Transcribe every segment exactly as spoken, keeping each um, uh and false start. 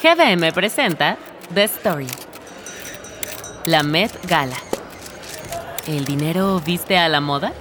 G D M presenta The Story. La Met Gala. ¿El dinero viste a la moda?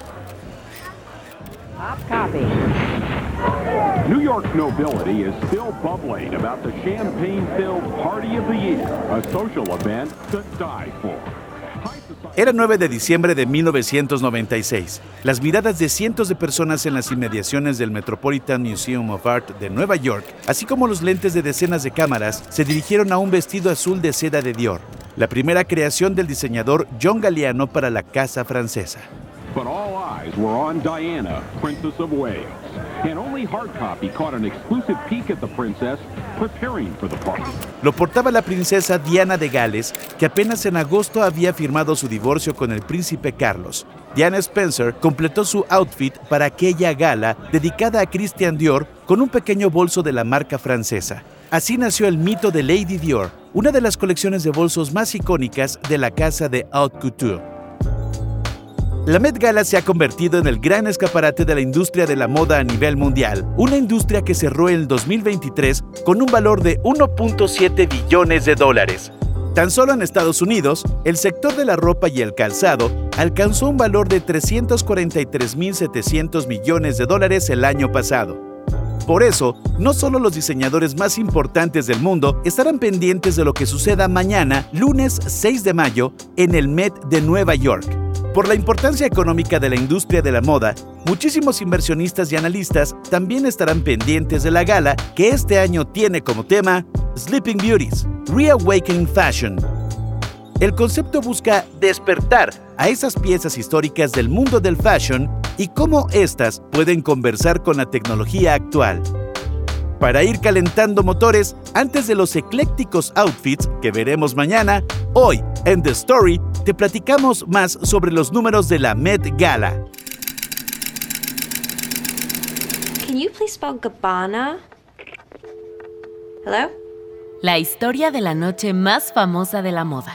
New York nobility is still bubbling about the champagne-filled Party of the Year, a social event to die for. Era nueve de diciembre de mil novecientos noventa y seis. Las miradas de cientos de personas en las inmediaciones del Metropolitan Museum of Art de Nueva York, así como los lentes de decenas de cámaras, se dirigieron a un vestido azul de seda de Dior, la primera creación del diseñador John Galliano para la casa francesa. But all eyes were on Diana, Princess of Wales, and only hard copy caught an exclusive peek at the princess preparing for the party. Lo portaba la princesa Diana de Gales, que apenas en agosto había firmado su divorcio con el príncipe Carlos. Diana Spencer completó su outfit para aquella gala dedicada a Christian Dior con un pequeño bolso de la marca francesa. Así nació el mito de Lady Dior, una de las colecciones de bolsos más icónicas de la casa de haute couture. La Met Gala se ha convertido en el gran escaparate de la industria de la moda a nivel mundial, una industria que cerró el dos mil veintitrés con un valor de uno punto siete billones de dólares. Tan solo en Estados Unidos, el sector de la ropa y el calzado alcanzó un valor de trescientos cuarenta y tres mil setecientos millones de dólares el año pasado. Por eso, no solo los diseñadores más importantes del mundo estarán pendientes de lo que suceda mañana, lunes seis de mayo, en el Met de Nueva York. Por la importancia económica de la industria de la moda, muchísimos inversionistas y analistas también estarán pendientes de la gala que este año tiene como tema Sleeping Beauties, Reawakening Fashion. El concepto busca despertar a esas piezas históricas del mundo del fashion y cómo éstas pueden conversar con la tecnología actual. Para ir calentando motores antes de los eclécticos outfits que veremos mañana, hoy en The Story te platicamos más sobre los números de la Met Gala. Can you please spell Gabbana? Hello? La historia de la noche más famosa de la moda.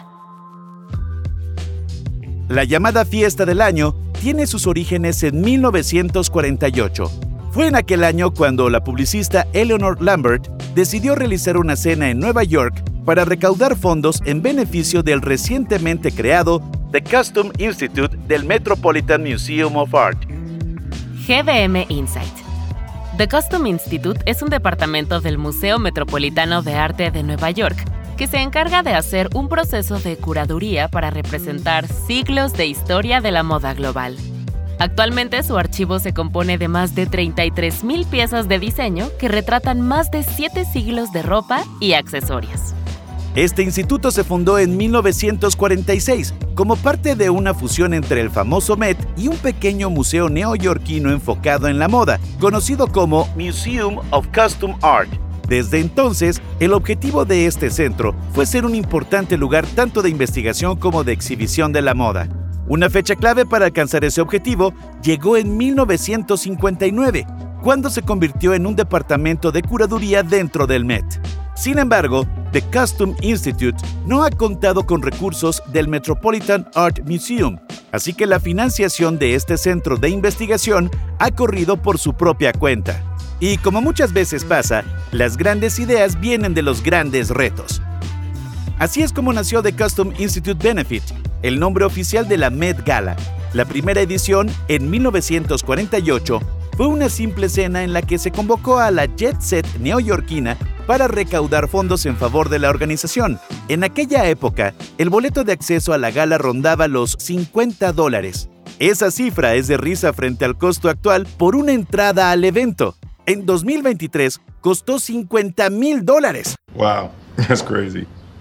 La llamada fiesta del año tiene sus orígenes en mil novecientos cuarenta y ocho. Fue en aquel año cuando la publicista Eleanor Lambert decidió realizar una cena en Nueva York para recaudar fondos en beneficio del recientemente creado The Costume Institute del Metropolitan Museum of Art. G D M Insight. The Costume Institute es un departamento del Museo Metropolitano de Arte de Nueva York que se encarga de hacer un proceso de curaduría para representar siglos de historia de la moda global. Actualmente su archivo se compone de más de treinta y tres mil piezas de diseño que retratan más de siete siglos de ropa y accesorios. Este instituto se fundó en mil novecientos cuarenta y seis como parte de una fusión entre el famoso Met y un pequeño museo neoyorquino enfocado en la moda, conocido como Museum of Costume Art. Desde entonces, el objetivo de este centro fue ser un importante lugar tanto de investigación como de exhibición de la moda. Una fecha clave para alcanzar ese objetivo llegó en mil novecientos cincuenta y nueve, cuando se convirtió en un departamento de curaduría dentro del Met. Sin embargo, The Costume Institute no ha contado con recursos del Metropolitan Art Museum, así que la financiación de este centro de investigación ha corrido por su propia cuenta. Y como muchas veces pasa, las grandes ideas vienen de los grandes retos. Así es como nació The Costume Institute Benefit, el nombre oficial de la Met Gala. La primera edición, en mil novecientos cuarenta y ocho, fue una simple cena en la que se convocó a la jet set neoyorquina para recaudar fondos en favor de la organización. En aquella época, el boleto de acceso a la gala rondaba los cincuenta dólares. Esa cifra es de risa frente al costo actual por una entrada al evento. En dos mil veintitrés costó cincuenta mil dólares. Wow, that's crazy.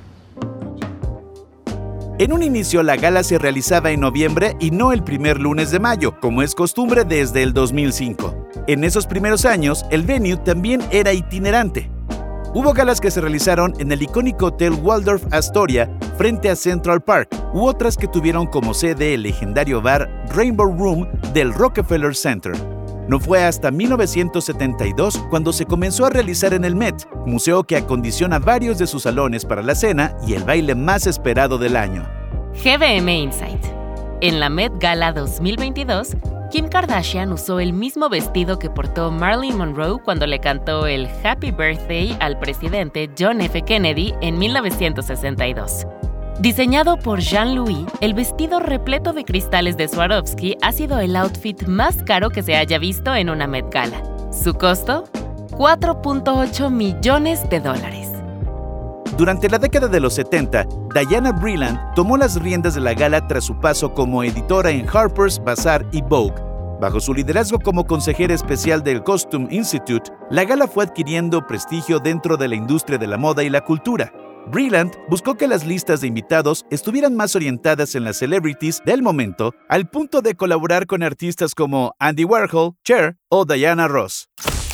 En un inicio, la gala se realizaba en noviembre y no el primer lunes de mayo, como es costumbre desde el dos mil cinco. En esos primeros años, el venue también era itinerante. Hubo galas que se realizaron en el icónico Hotel Waldorf Astoria frente a Central Park, u otras que tuvieron como sede el legendario bar Rainbow Room del Rockefeller Center. No fue hasta mil novecientos setenta y dos cuando se comenzó a realizar en el Met, museo que acondiciona varios de sus salones para la cena y el baile más esperado del año. G D M Insight. En la Met Gala dos mil veintidós, Kim Kardashian usó el mismo vestido que portó Marilyn Monroe cuando le cantó el Happy Birthday al presidente John F. Kennedy en mil novecientos sesenta y dos. Diseñado por Jean-Louis, el vestido repleto de cristales de Swarovski ha sido el outfit más caro que se haya visto en una Met Gala. Su costo, cuatro punto ocho millones de dólares. Durante la década de los setenta, Diana Vreeland tomó las riendas de la gala tras su paso como editora en Harper's Bazaar y Vogue. Bajo su liderazgo como consejera especial del Costume Institute, la gala fue adquiriendo prestigio dentro de la industria de la moda y la cultura. Vreeland buscó que las listas de invitados estuvieran más orientadas en las celebrities del momento, al punto de colaborar con artistas como Andy Warhol, Cher o Diana Ross.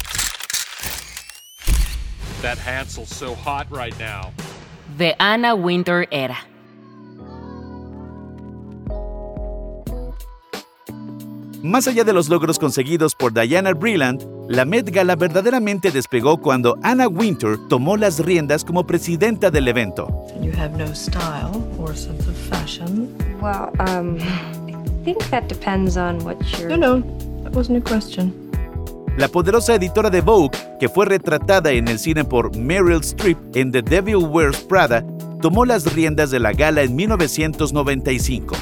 That Hansel's so hot right now. The Anna Wintour Era. Más allá de los logros conseguidos por Diana Vreeland, la Met Gala verdaderamente despegó cuando Anna Wintour tomó las riendas como presidenta del evento. You have no style or sense of fashion. Well, um, I think that depends on what you're... No, no, that wasn't a question. La poderosa editora de Vogue, que fue retratada en el cine por Meryl Streep en The Devil Wears Prada, tomó las riendas de la gala en mil novecientos noventa y cinco.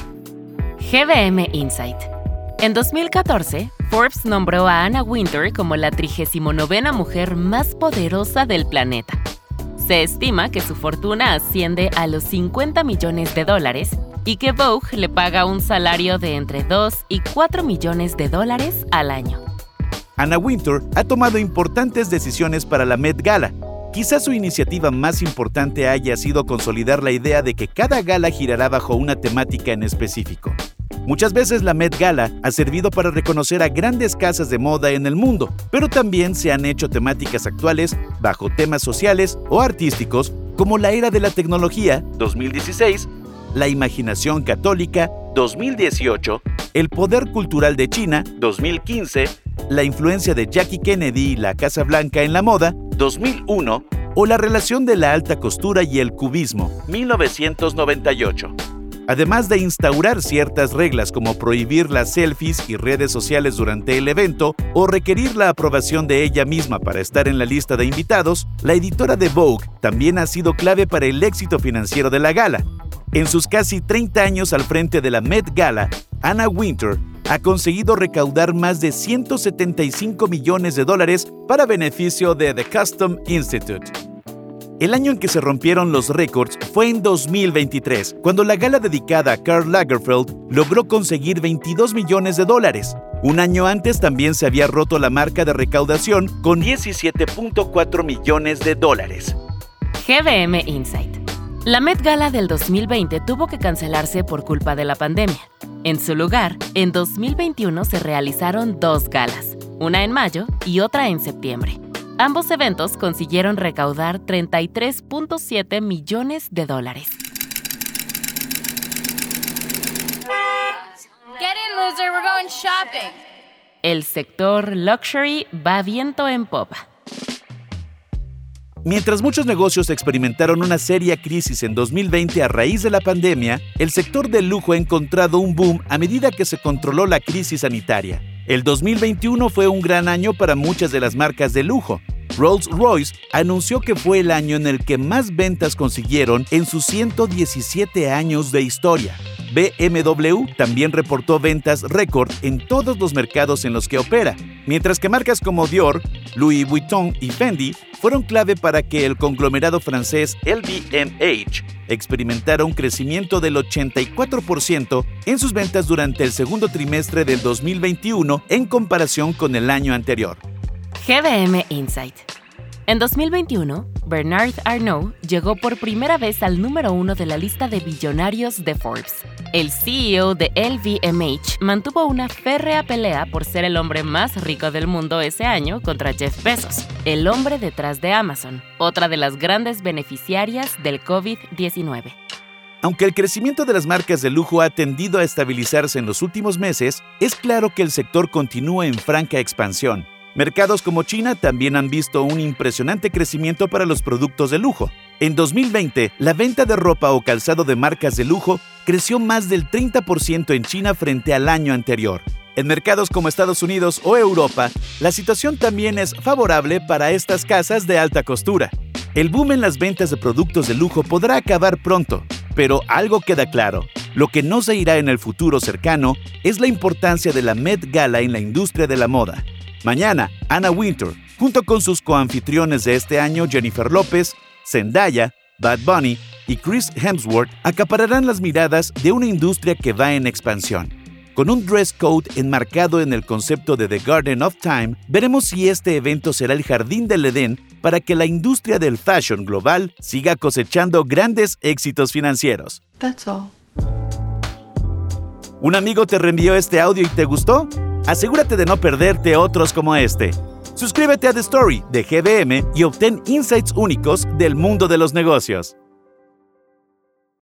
G V M Insight. En dos mil catorce, Forbes nombró a Anna Wintour como la trigésima novena mujer más poderosa del planeta. Se estima que su fortuna asciende a los cincuenta millones de dólares y que Vogue le paga un salario de entre dos y cuatro millones de dólares al año. Anna Wintour ha tomado importantes decisiones para la Met Gala. Quizás su iniciativa más importante haya sido consolidar la idea de que cada gala girará bajo una temática en específico. Muchas veces la Met Gala ha servido para reconocer a grandes casas de moda en el mundo, pero también se han hecho temáticas actuales bajo temas sociales o artísticos como la era de la tecnología, dos mil dieciséis, la imaginación católica, dos mil dieciocho, el poder cultural de China, dos mil quince, la influencia de Jackie Kennedy y la Casa Blanca en la moda, dos mil uno, o la relación de la alta costura y el cubismo, mil novecientos noventa y ocho. Además de instaurar ciertas reglas como prohibir las selfies y redes sociales durante el evento o requerir la aprobación de ella misma para estar en la lista de invitados, la editora de Vogue también ha sido clave para el éxito financiero de la gala. En sus casi treinta años al frente de la Met Gala, Anna Wintour ha conseguido recaudar más de ciento setenta y cinco millones de dólares para beneficio de The Costume Institute. El año en que se rompieron los récords fue en dos mil veintitrés, cuando la gala dedicada a Karl Lagerfeld logró conseguir veintidós millones de dólares. Un año antes también se había roto la marca de recaudación con diecisiete punto cuatro millones de dólares. G V M Insight. La Met Gala del dos mil veinte tuvo que cancelarse por culpa de la pandemia. En su lugar, en dos mil veintiuno se realizaron dos galas, una en mayo y otra en septiembre. Ambos eventos consiguieron recaudar treinta y tres punto siete millones de dólares. Get in, loser, we're going shopping. El sector luxury va viento en popa. Mientras muchos negocios experimentaron una seria crisis en dos mil veinte a raíz de la pandemia, el sector del lujo ha encontrado un boom a medida que se controló la crisis sanitaria. El dos mil veintiuno fue un gran año para muchas de las marcas de lujo. Rolls-Royce anunció que fue el año en el que más ventas consiguieron en sus ciento diecisiete años de historia. B M W también reportó ventas récord en todos los mercados en los que opera, mientras que marcas como Dior, Louis Vuitton y Fendi fueron clave para que el conglomerado francés L V M H experimentara un crecimiento del ochenta y cuatro por ciento en sus ventas durante el segundo trimestre del dos mil veintiuno en comparación con el año anterior. G V M Insight. En dos mil veintiuno, Bernard Arnault llegó por primera vez al número uno de la lista de billonarios de Forbes. El C E O de L V M H mantuvo una férrea pelea por ser el hombre más rico del mundo ese año contra Jeff Bezos, el hombre detrás de Amazon, otra de las grandes beneficiarias del COVID diecinueve. Aunque el crecimiento de las marcas de lujo ha tendido a estabilizarse en los últimos meses, es claro que el sector continúa en franca expansión. Mercados como China también han visto un impresionante crecimiento para los productos de lujo. En dos mil veinte, la venta de ropa o calzado de marcas de lujo creció más del treinta por ciento en China frente al año anterior. En mercados como Estados Unidos o Europa, la situación también es favorable para estas casas de alta costura. El boom en las ventas de productos de lujo podrá acabar pronto, pero algo queda claro. Lo que no se irá en el futuro cercano es la importancia de la Met Gala en la industria de la moda. Mañana, Anna Wintour, junto con sus coanfitriones de este año, Jennifer López, Zendaya, Bad Bunny y Chris Hemsworth, acapararán las miradas de una industria que va en expansión. Con un dress code enmarcado en el concepto de The Garden of Time, veremos si este evento será el jardín del Edén para que la industria del fashion global siga cosechando grandes éxitos financieros. That's all. ¿Un amigo te reenvió este audio y te gustó? Asegúrate de no perderte otros como este. Suscríbete a The Story de G B M y obtén insights únicos del mundo de los negocios.